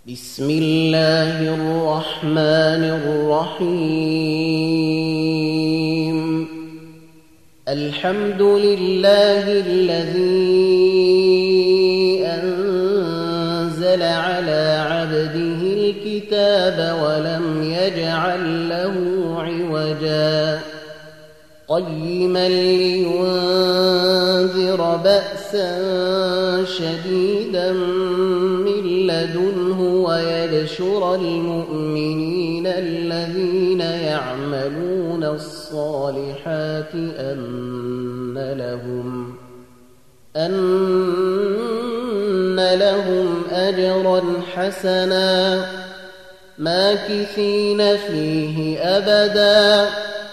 بسم الله الرحمن الرحيم. الحمد لله الذي أنزل على عبده الكتاب ولم يجعل له عوجا قيما لينذر بأسا شديدا من لدنه ويبشر المؤمنين الذين يعملون الصالحات أن لهم أجرا حسنا ماكثين فيه أبدا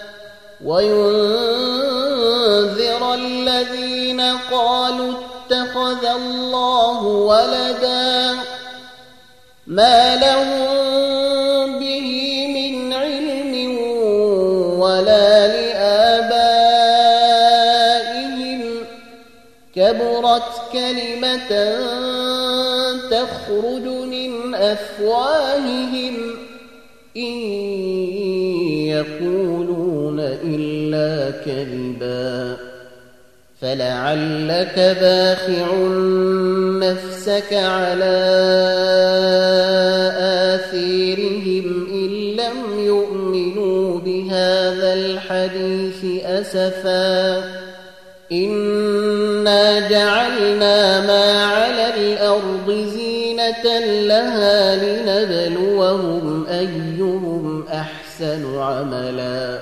وينذر الذين قالوا اتخذ الله ولدا ما لهم به من علم ولا لآبائهم كبرت كلمة تخرج من أفواههم إن يقولون إلا كذبا فلعلك باخع نفسك على آثارهم إن لم يؤمنوا بهذا الحديث أسفا إنا جعلنا ما على الأرض زينة لها لنبلوهم أيهم أحسن عملا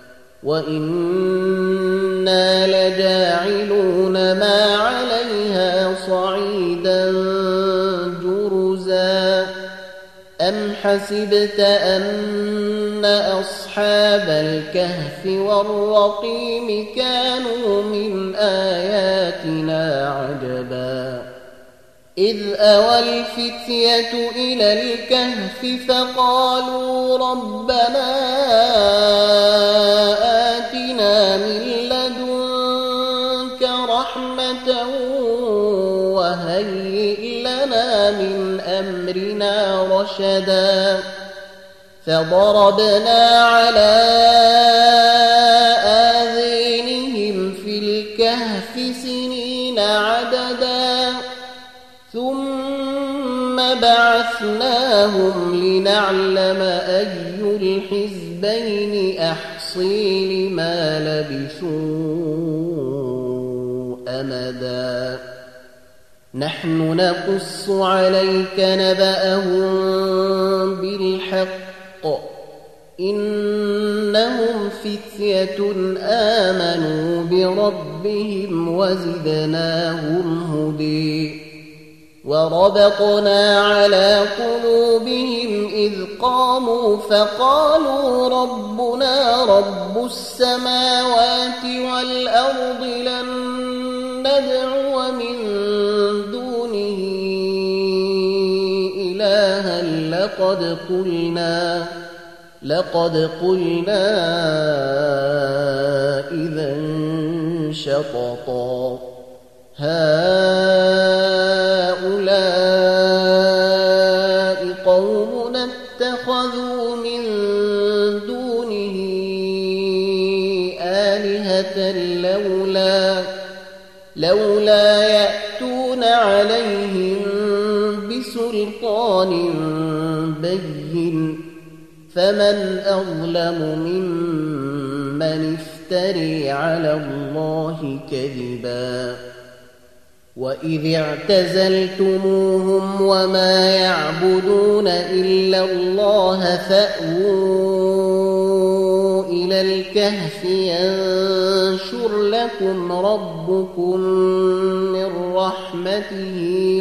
وإنا لجاعلون ما عليها صعيدا جرزا أم حسبت أن أصحاب الكهف والرقيم كانوا من آياتنا عجبا إذ أوى الفتية إلى الكهف فقالوا ربنا آتنا من لدنك رحمة وهيئ لنا من أمرنا رشدا فضربنا على آذانهم في الكهف سنين عددا ثم بعثناهم لنعلم أي الحزبين أحصي لما لبثوا أمدا نحن نقص عليك نبأهم بالحق إنهم فتية آمنوا بربهم وزدناهم هدى وربطنا على قلوبهم إذ قاموا فقالوا ربنا رب السماوات والأرض لن ندعو من دونه إلها لقد قلنا إذا شططا هؤلاء قومنا اتخذوا من دونه آلهة لولا يأتون عليهم بسلطان بين فمن أظلم ممن افتري على الله كذبا وإذ اعتزلتموهم وما يعبدون إلا الله فأووا إلى الكهف ينشر لكم ربكم من رحمته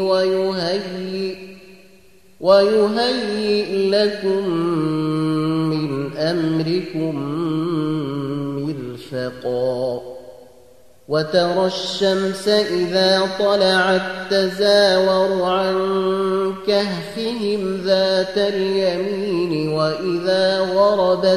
ويهيئ لكم من أمركم مرفقا وترى الشمس إذا طلعت تزاور عن كهفهم ذات اليمين وإذا غربت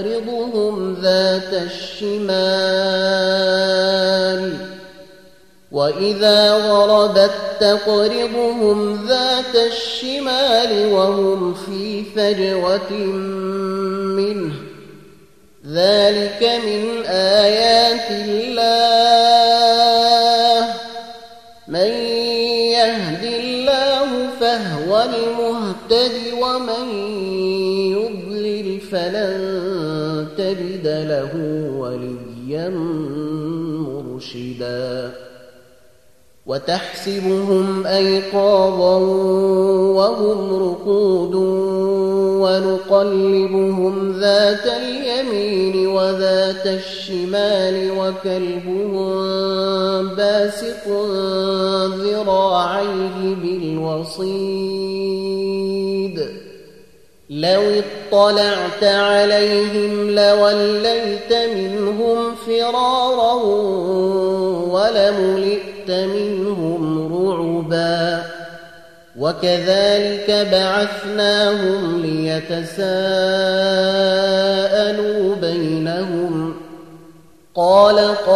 تقرضهم ذات الشمال وإذا غربت تقرضهم ذات الشمال وهم في فجوة منه ذلك من آيات الله من يهد الله فهو المهتد ومن يضلل فلن تجد له وليا مرشدا وتحسبهم أيقاظا وهم رقود ونقلبهم ذات اليمين وذات الشمال وكلبهم باسط ذراعيه بالوصيد لو اطلعت عليهم لوليت منهم فرارا ولملئت منهم رعبا وكذلك بعثناهم ليتساءلوا بينهم قال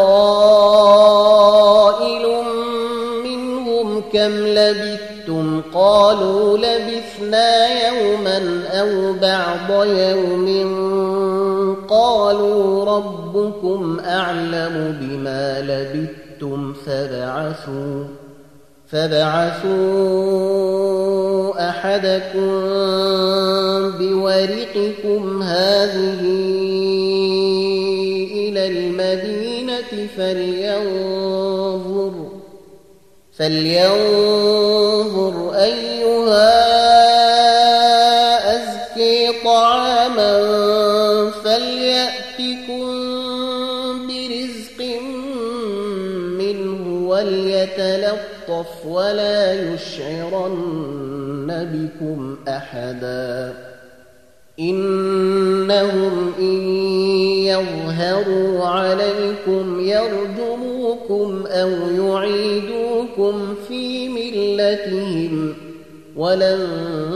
قائل منهم كم لبثتم قالوا لبثنا يوما أو بعض يوم قالوا ربكم أعلم بما لبثتم فابعثوا أحدكم بورقكم هذه إلى المدينة فلينظر أيها أزكي طعاما فليأتكم برزق منه وليتلطف ولا يشعرن بكم أحدا إنهم إن يظهروا عليكم يرجموكم أو يعيدوكم في ملتهم ولن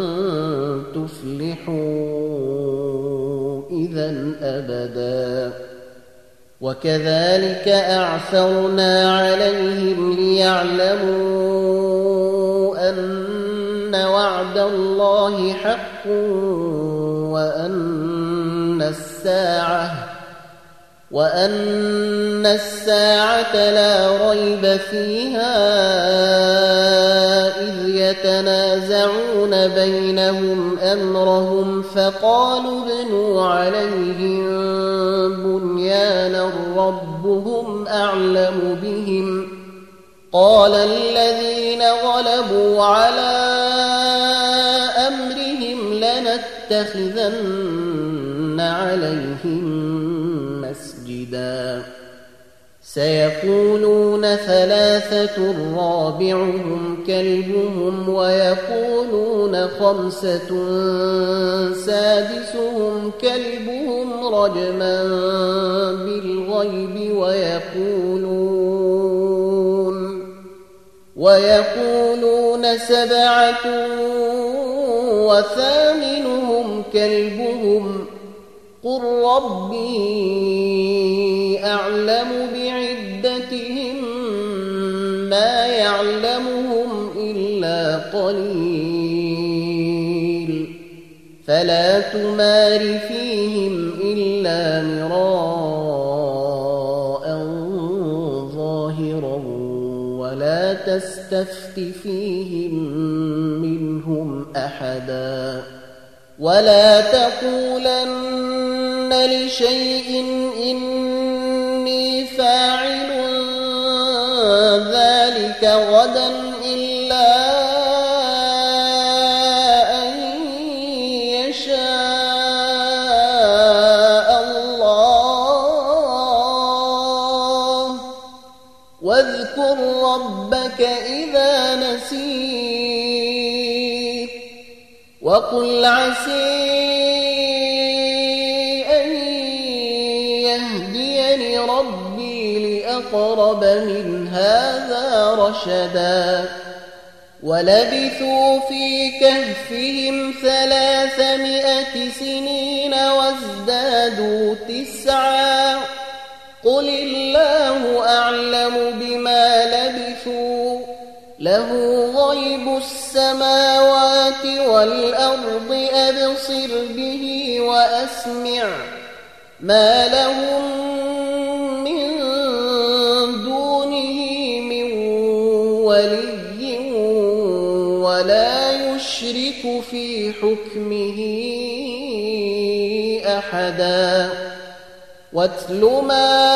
تفلحوا إذا أبدا وكذلك أعثرنا عليهم ليعلموا أن وعد الله حق وأن الساعة لا ريب فيها إذ يتنازعون بينهم أمرهم فقالوا ابنوا عليهم بنيانا ربهم أعلم بهم قال الذين غلبوا على أمرهم لنتخذن عليهم مسجدا سيقولون ثلاثة رابعهم كلبهم ويقولون خمسة سادسهم كلبهم رجما بالغيب ويقولون سبعة وثامنهم كلبهم قل ربي أعلم بعدتهم ما يعلمهم إلا قليل فلا تمار فيهم إلا مراء ظاهرا ولا تستفت فيهم منهم أحدا ولا تقولن لشيء إني فاعل ذلك غدا إلا أن يشاء الله واذكر ربك إذا نسيت وقل عسى أن يهديني ربي لأقرب من هذا رشدا ولبثوا في كهفهم 300 سنين وازدادوا 9 قل الله أعلم بما لبثوا له غيب السماوات والأرض أبصر به وأسمع ما لهم من دونه من ولي ولا يشرك في حكمه أحدا واتل ما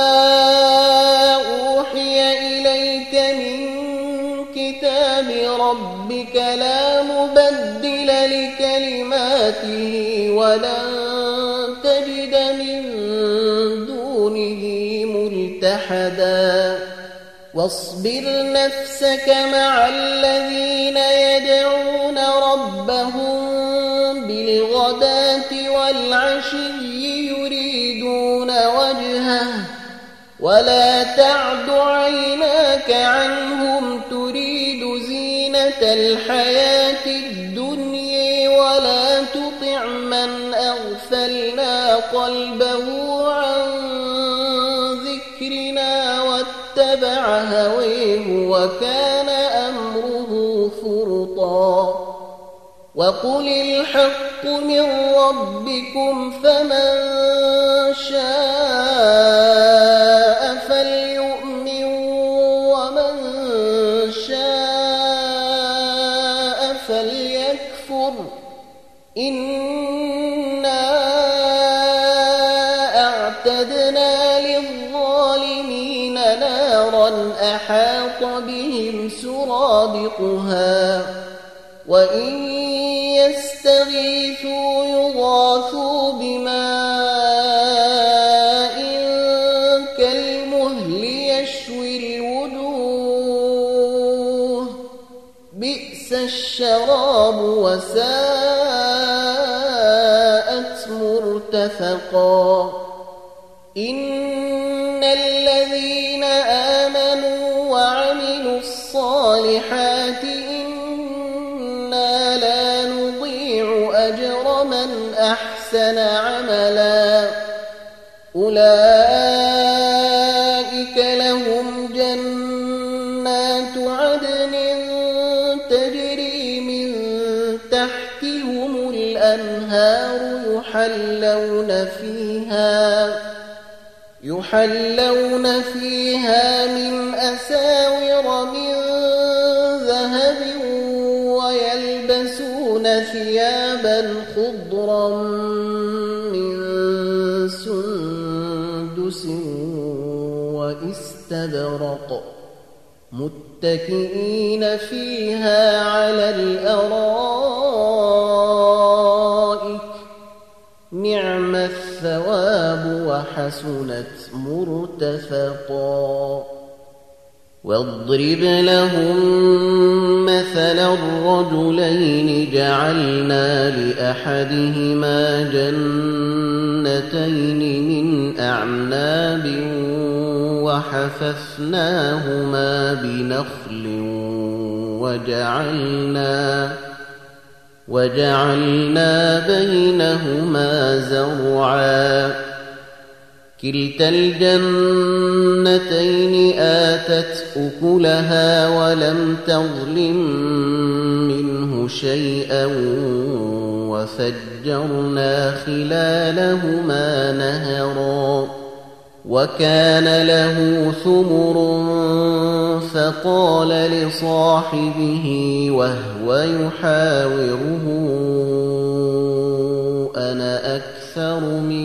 أوحي إليك من كتاب ربك لا مبدل لكلماته ولن تجد من دونه ملتحدا واصبر نفسك مع الذين يدعون ربهم بالغداة والعشي يريدون وجهه ولا تعد عيناك عنهم تريد زينة الحياة الدنيا ولا تطع من أغفلنا قلبه عن ذكرنا واتبع هويه وكان أمره فرطا وقل الحق من ربكم فمن شاء فليؤمن ومن شاء فليكفر إنا أعتدنا للظالمين نارا أحاط بهم سرادقها وإن يستغيثوا يغاثوا بماء كالمهل يشوي الوجوه بئس الشراب وساءت مرتفقا إن الذين آمنوا وعملوا الصالحات لا نضيع أجر من أحسن عملا أولئك لهم جنات عدن تجري من تحتهم الأنهار يحلون فيها من أساور من ذهب ويلبسون ثيابا خضرا من سندس واستبرق متكئين فيها على الأرائك نعم الثواب وحسنت مرتفقا واضرب لهم مثلا الرجلين جعلنا لأحدهما جنتين من أعناب وحففناهما بنخل وجعلنا بينهما زرعا كلتا الجنتين آتت أكلها ولم تظلم منه شيئا وفجرنا خلالهما نهرا وكان له ثمر فقال لصاحبه وهو يحاوره أنا أكثر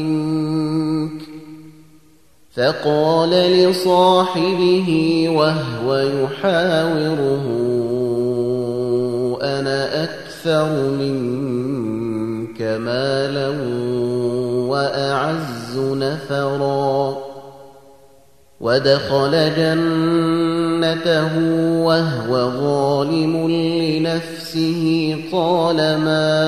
منك مالا وأعز نفرا ودخل جنته وهو ظالم لنفسه قال ما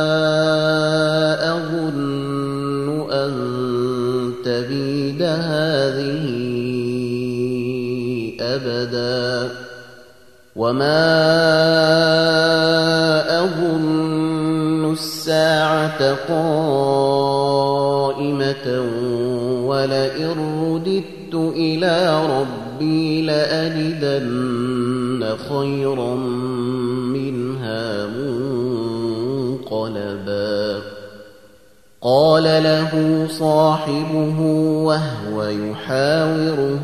أظن أن تبيد هذه أبدا وما أظن الساعة قائمة ولئن رددت إلى ربي لأجدن خيرا منها منقلبا قال له صاحبه وهو يحاوره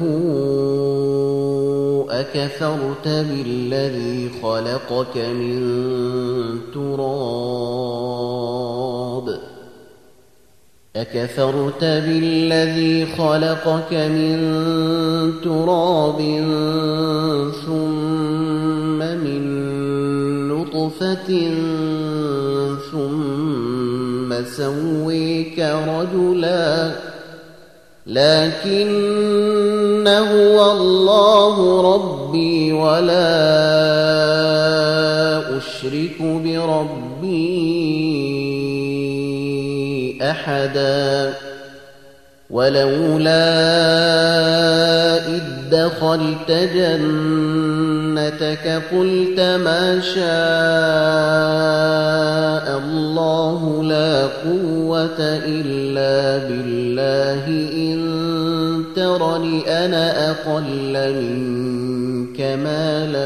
أكفرت بالذي خلقك من تراب ثم من نطفة ثم سويك رجلا لكن هو الله ربي ولا أشرك بربي أحدا ولولا إذ دخلت جنتك قلت ما شاء الله لا قوة إلا بالله إن ترني أنا أقل منك مالا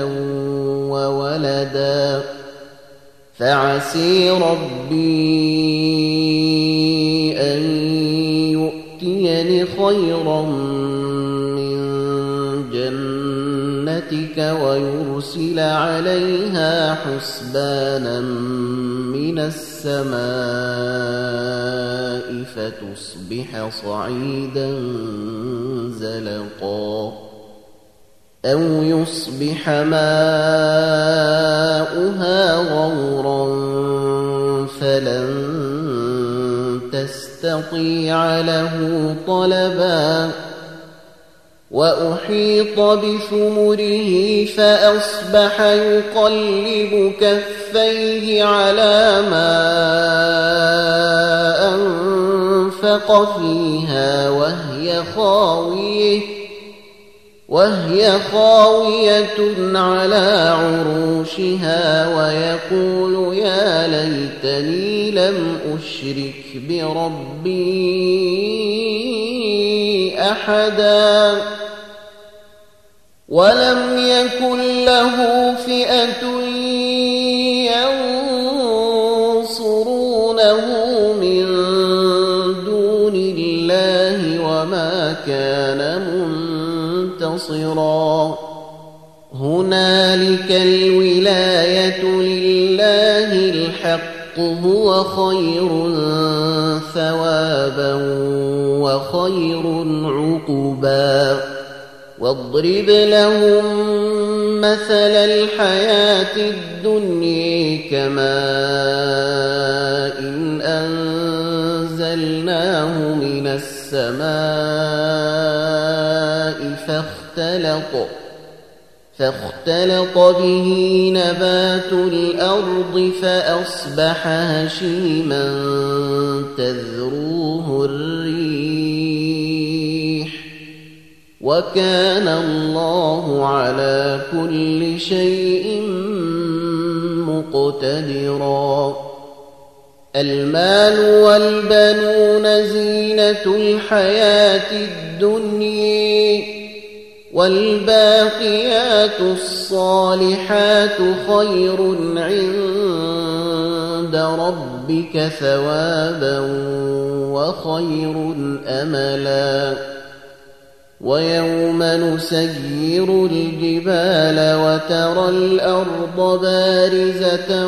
وولدا فعسي ربي أن يؤتيني خيرا من جنتك ويرسل عليها حسبانا من السماء فتصبح صعيدا زلقا أو يصبح ماؤها غورا فلن تستطيع له طلبا وأحيط بثمره فأصبح يقلب كفيه على ما أنفق فيها وهي خاوية على عروشها ويقول يا ليتني لم أشرك بربي أحدا ولم يكن له فئة ينصرونه من دون الله وما كان منتصرا هنالك الولاية لله الحق هو خير ثوابا وخير عقبا واضرب لهم مثل الحياة الدنيا كماء إن أنزلناه من السماء فاختلط به نبات الأرض فأصبح هشيما تذروه الريح وكان الله على كل شيء مقتدرا المال والبنون زينة الحياة الدنيا والباقيات الصالحات خير عند ربك ثوابا وخير أملا ويوم نسير الجبال وترى الأرض بارزة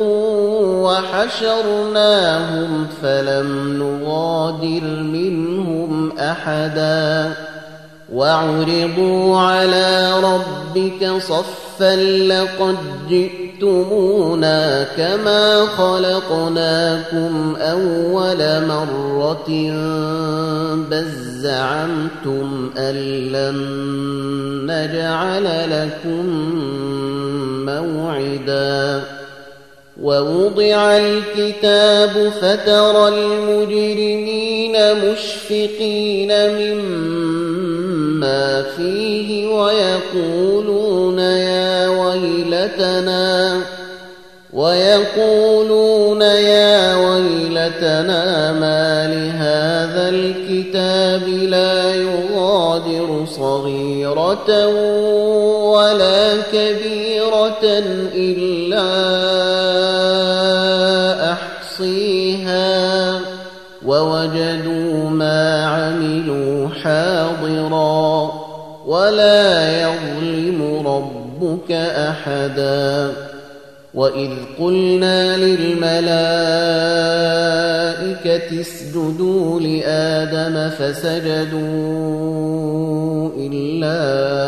وحشرناهم فلم نغادر منهم أحدا وعرضوا على ربك صفا لقد جئتمونا كما خلقناكم أول مرة بل زعمتم أن لن نجعل لكم موعدا ووضع الكتاب فترى المجرمين مشفقين مما فيه ويقولون يا ويلتنا ما لهذا الكتاب لا يغادر صغيرة ولا كبيرة صغيرة إلا أحصيها ووجدوا ما عملوا حاضرا ولا يظلم ربك أحدا وإذ قلنا للملائكة اسجدوا لآدم فسجدوا إلا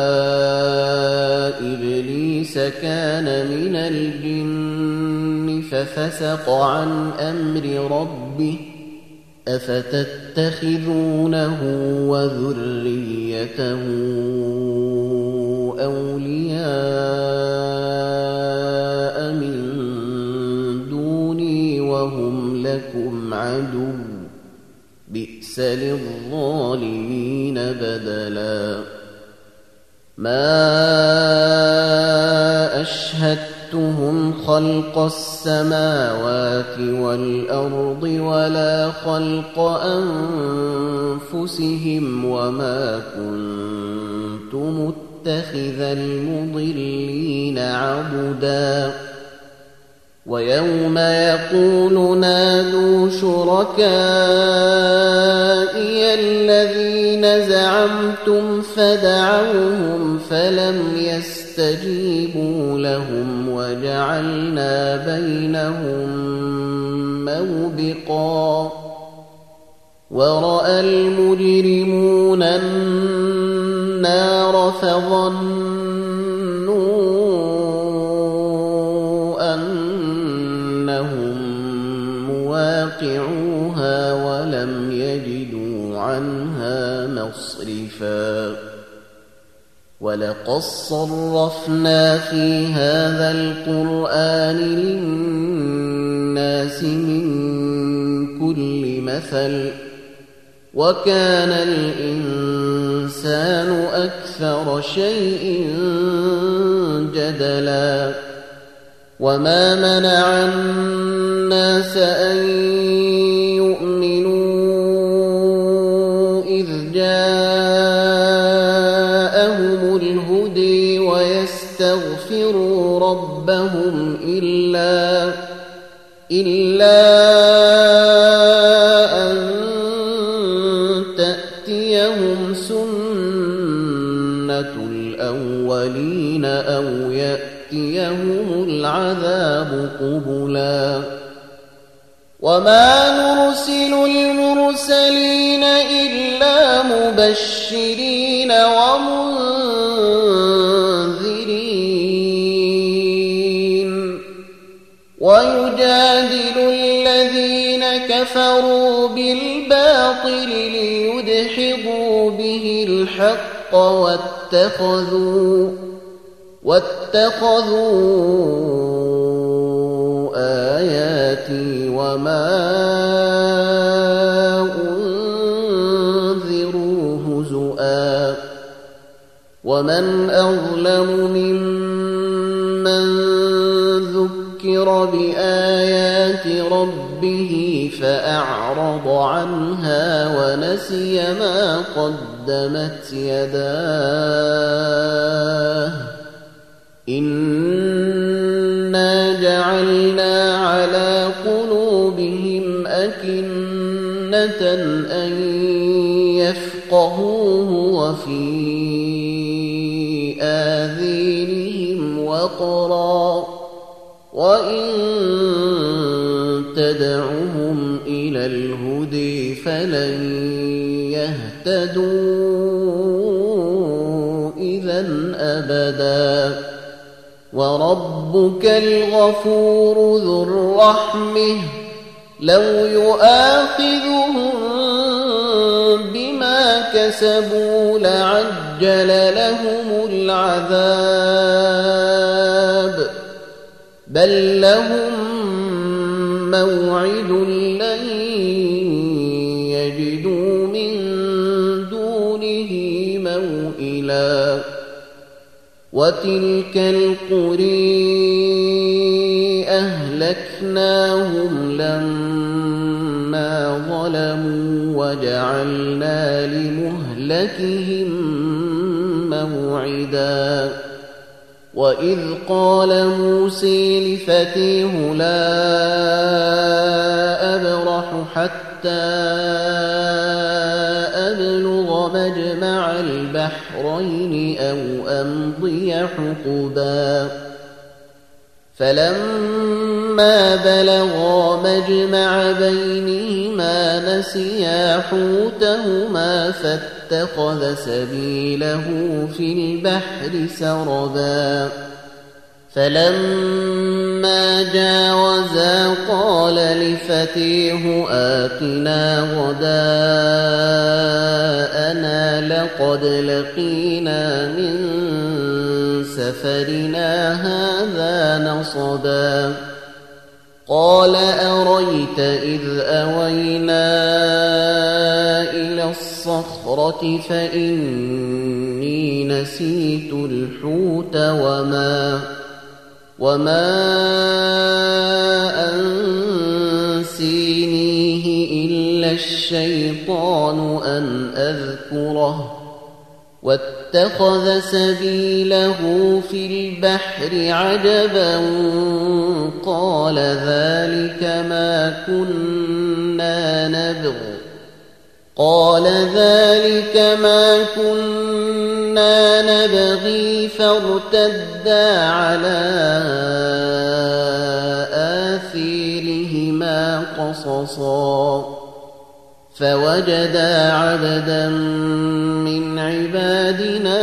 إبليس كان من الجن ففسق عن أمر ربه أفتتخذونه وذريته أولياء من دوني وهم لكم عدو بئس للظالمين بدلا ما أشهدتهم خلق السماوات والأرض ولا خلق أنفسهم وما كنت متخذ المضلين عضدا ويوم يقول نادوا شركائي الذين زعمتم فدعوهم فلم يستجيبوا لهم وجعلنا بينهم موبقا ورأى المجرمون النار فظنوا أنهم مواقعوها ولم يجدوا عنها مصرفا ولقد صرفنا في هذا القرآن للناس من كل مثل وكان الإنسان أكثر شيء جدلا وما منع الناس أن يؤمنوا إذ جاءهم الهدي ويستغفروا ربهم إلا أن تأتيهم سنة الأولين أو يأتيهم العذاب قبلا وما نرسل المرسلين إلا مبشرين ومنذرين ويجادل الذين كفروا بالباطل ليدحضوا به الحق واتخذوا آياتي وما أنذروا هزؤا ومن أظلم ممن ذكر بآيات ربه فأعرض عنها ونسي ما قدمت يداه إنا جعلنا على قلوبهم أكنة أن يفقهوه وفي آذانهم وقرا وإن تدعهم إلى الهدي فلن يهتدوا إذا أبدا وربك الغفور ذو الرحمة لو يؤاخذهم بما كسبوا لعجل لهم العذاب بل لهم موعد لن يجدوا من دونه موئلا وتلك القرى أهلكناهم لما ظلموا وجعلنا لمهلكهم موعدا وإذ قال موسى لفتيه لا أبرح حتى أبلغ مجمع البحرين أو أمضي حقبا فلما بلغا مجمع بينهما نسيا حوتهما فاتخذ سبيله في البحر سربا فلما جاوزا قال لفتيه آتنا غداءنا لقد لقينا من سفرنا هذا نصبا قال أريت إذ أوينا إلى الصخرة فإني نسيت الحوت وما أنسينيه إلا الشيطان أن أذكره واتخذ سبيله في البحر عجبا قال ذلك ما كنا نبغي فارتدا على آثارهما قصصا فوجدا عبدا من عبادنا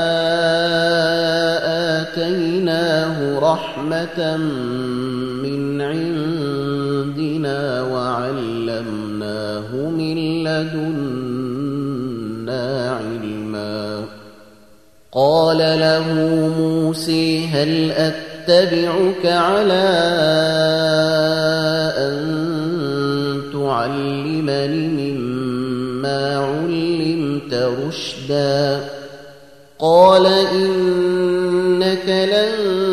آتيناه رحمة من عندنا وعلمناه من لدنا علما قال له موسى هل أتبعك على أن تعلمني مما علمت رشدا قال إنك لن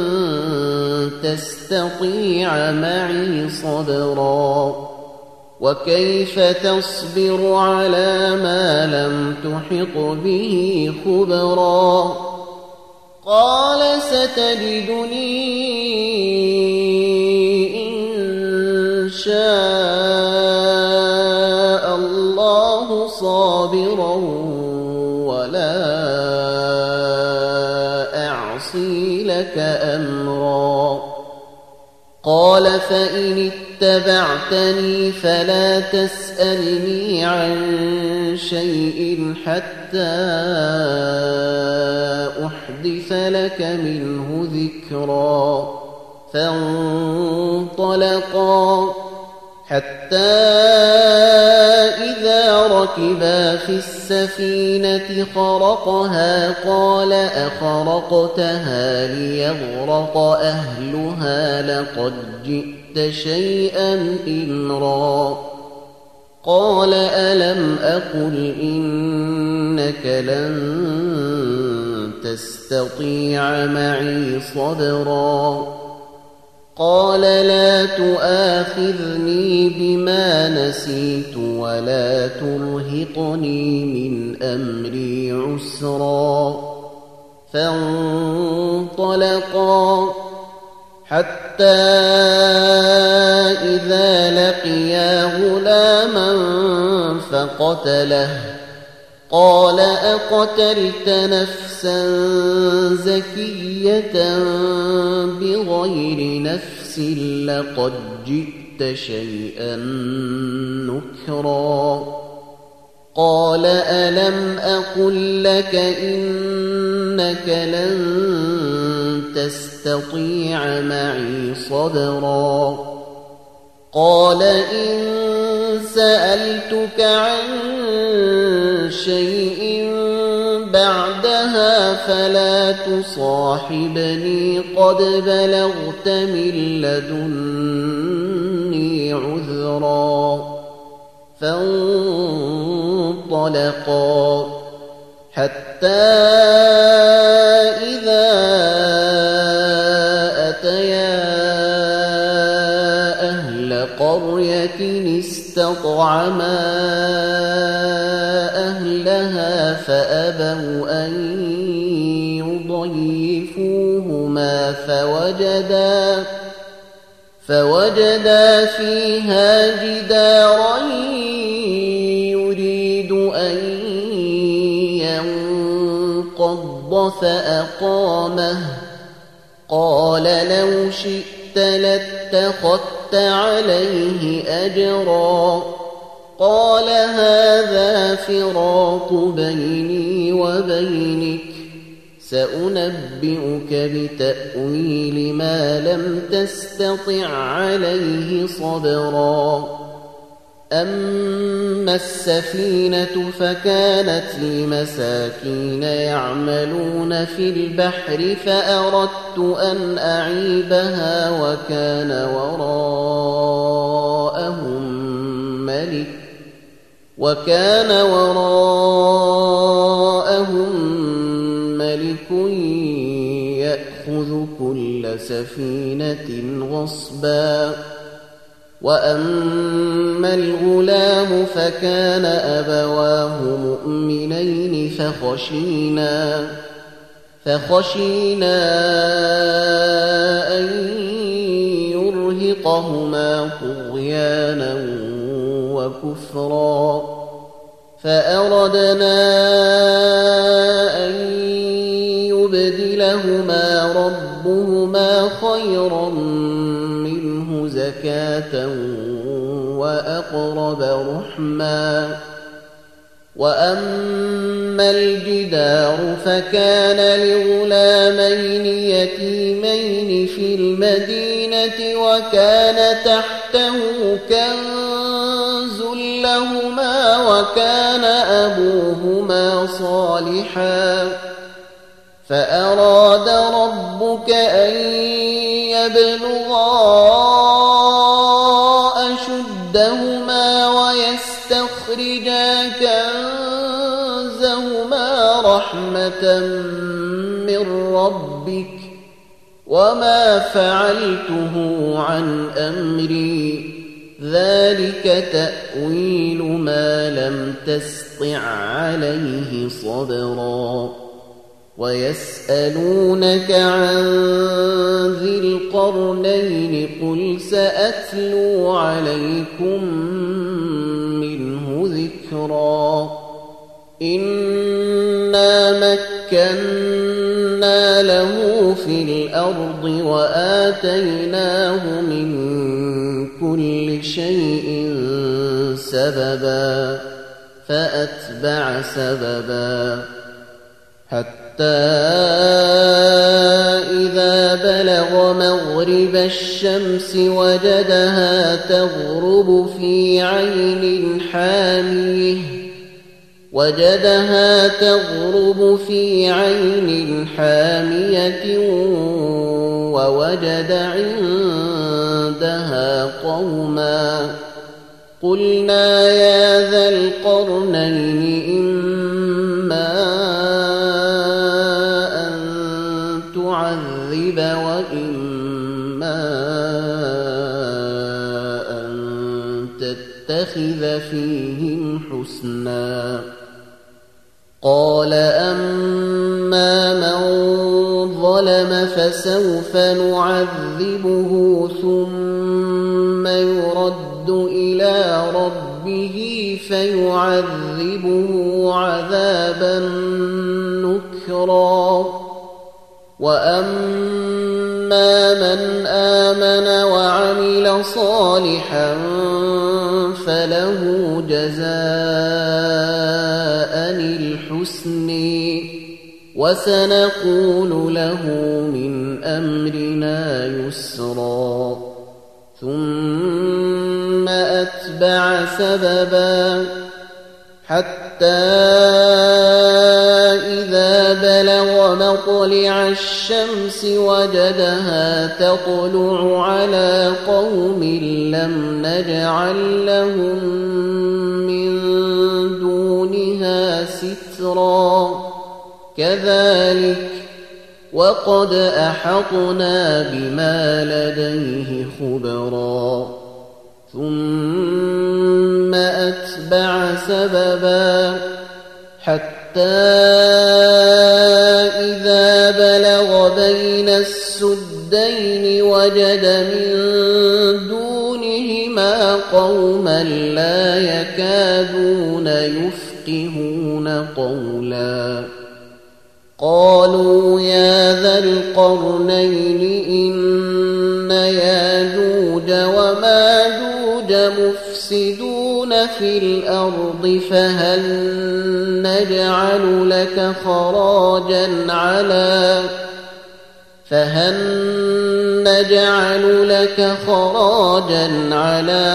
تستطيع معي صبرا وكيف تصبر على ما لم تحط به خبرا قال ستجدني إن شاء الله صابرا ولا أعصي لك أمرا قال فإن اتبعتني فلا تسألني عن شيء حتى أحدث لك منه ذكرا فانطلقا حتى إذا ركبا في السفينة خرقها قال أخرقتها ليغرق أهلها لقد جئت شيئا إمرا قال ألم أقل إنك لن تستطيع معي صبرا قال لا تؤاخذني بما نسيت ولا ترهقني من أمري عسرا فانطلقا حتى إذا لقيا غلاما فقتله قال أقتلت نفسا زكية بغير نفس لقد جئت شيئا نكرا قال ألم أقل لك إنك لن تستطيع معي صبرا قال إن سألتك عن شيء بعدها فلا تصاحبني قد بلغت من لدني عذرا فانطلقا حتى إذا أتيا أهل قرية استطعما أهلها فأبوا أن يضيفوهما فيهما فوجدا فيها جدارا يريد أن ينقض فأقامه قال لو شئت لاتخذت عليه أجرا قال هذا فراق بيني وبينك سأنبئك بتأويل ما لم تستطع عليه صبرا أما السفينة فكانت لمساكين يعملون في البحر فأردت أن أعيبها وكان وراءهم ملك يأخذ كل سفينة غصبا وأما الغلام فكان أبواه مؤمنين فخشينا أن يرهقهما طغيانا وكفرا فأردنا أن يبدلهما ربهما خيرا منه زكاة وأقرب رحما وأما الجدار فكان لغلامين يتيمين في المدينة وكان تحته كنز لهما وكان أبوهما صالحا فأراد ربك أن يبلغا أشدهما ويستخرجا كنزهما رحمة من ربك وما فعلته عن أمري ذلك تأويل ما لم تسطع عليه صبرا ويسألونك عن ذي القرنين قل سأتلو عليكم منه ذكرا إنا مكنا له في الأرض وآتيناه من كل شيء سببا فأتبع سببا حتى إذا بلغ مغرب الشمس وجدها تغرب في عين حامية ووجد عندها قوما قلنا يا ذا القرنين إما أن تعذب وإما أن تتخذ فيهم حسنا قال أما من ظلم فسوف نعذبه ثم يرد إلى ربه فيعذبه عذابا نكرا وأما من آمن وعمل صالحا فله جزاء الحسن وسنقول له من أمرنا يسرا ثم أتبع سببا حتى إذا بلغ مطلع الشمس وجدها تطلع على قوم لم نجعل لهم من دونها سترا كذلك وقد أحطنا بما لديه خبرا ثم أتبع سببا حتى إذا بلغ بين الوادين وجد من دونهما قوما لا يكادون يفقهون قولا قالوا يا ذا القرنين إن ياجوج وماجوج مفسدون في الأرض فهل نجعل لك خراجا على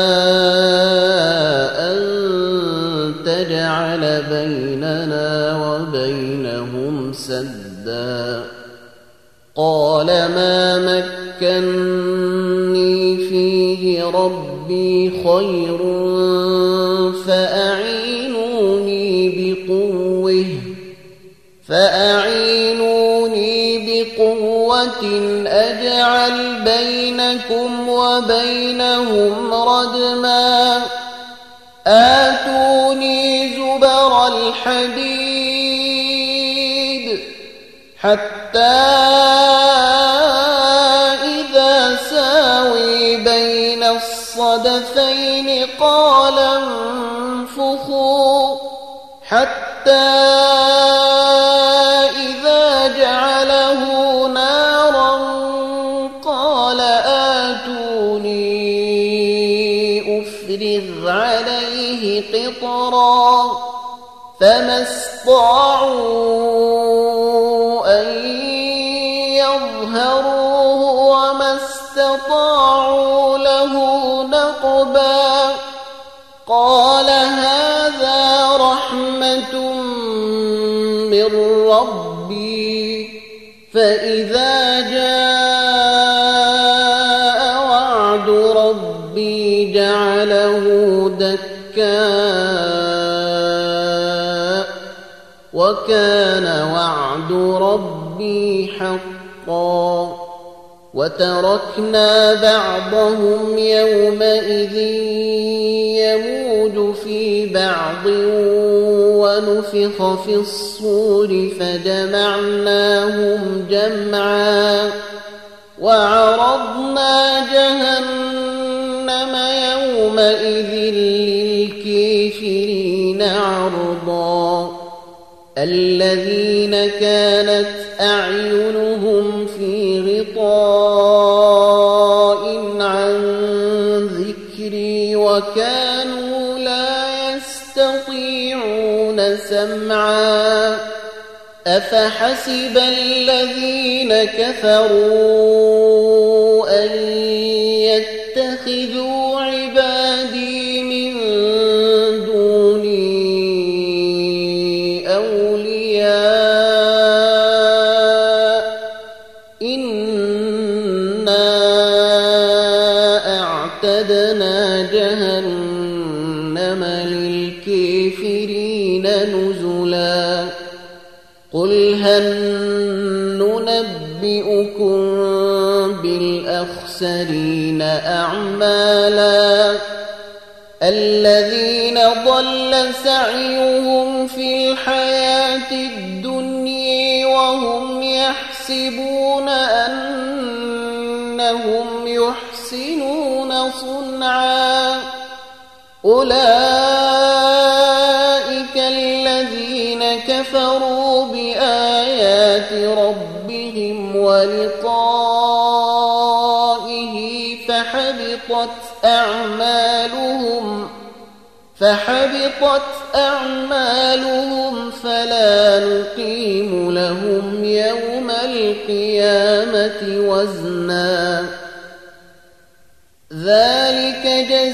أن تجعل بيننا وبينهم سدا قال ما مكني فيه ربي خير فأعينوني بقوة أجعل بينكم وبينهم ردما آتوني زبر الحديد حتى إذا ساوي بين الصدفين قال انفخوا حتى إذا جعله نارا قال آتوني أفرغ عليه قطرا فما استطاعوا أن يظهروه وما استطاعوا له نقبا قال هذا رحمة من ربي فإذا جاء وعد ربي جعله دكاء وكان وعد ربي حقا وتركنا بعضهم يومئذ يموج في بعض ونفخ في الصور فجمعناهم جمعا وعرضنا جهنم يومئذ للكافرين عرضا الذين كانت أعينهم في غطاء عن ذكري وكانوا لا يستطيعون سمعا أفحسب الذين كفروا أن يتخذوا عبادي من دوني أولياء إنا أعتدنا جهنم للكافرين نزلا قل هل ننبئكم بالأخسرين أعمالا الذين ضل سعيهم في الحياة الدنيا وهم يحسبون أنهم يحسنون صنعا أولئك الذين كفروا بآيات ربهم ولقائه فحبطت أعمالهم فلا نقيم لهم يوم القيامة وزنا ذلك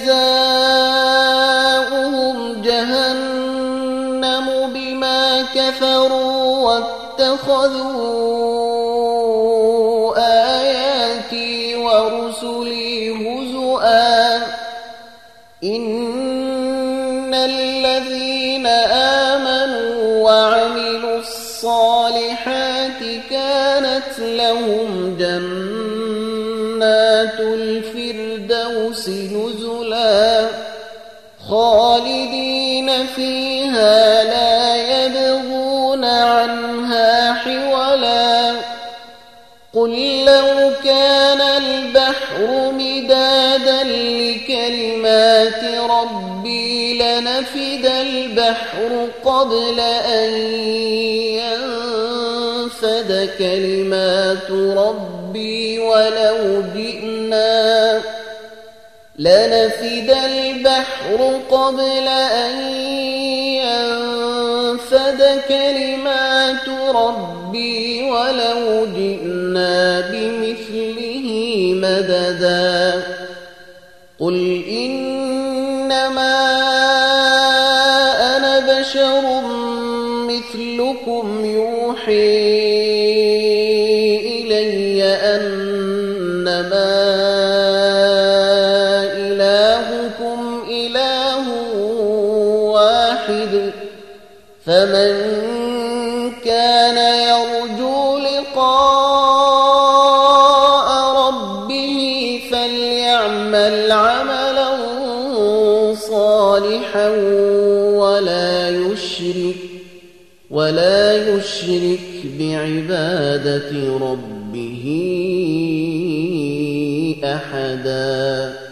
جزاؤهم جهنم بما كفروا واتخذوا آياتي ورسلي هزؤا إن الذين آمنوا وعملوا الصالحات كانت لهم جنات الفردوس نزلا خالدين فيها لا يبغون عنها حولا قل لو كان البحر مدادا لكلمات ربي لنفد البحر قبل أن ينفد كلمات ربي ولو جئنا لنفد البحر قبل أن ينفد كلمات ربي ولو جئنا بمثله مددا قل إنما أنا بشر مثلكم يوحي إلي أنما إلهكم إله واحد فمن كان يرجو لقاء ربه فليعمل عملا صالحا ولا يشرك بعبادة ربه أحدا.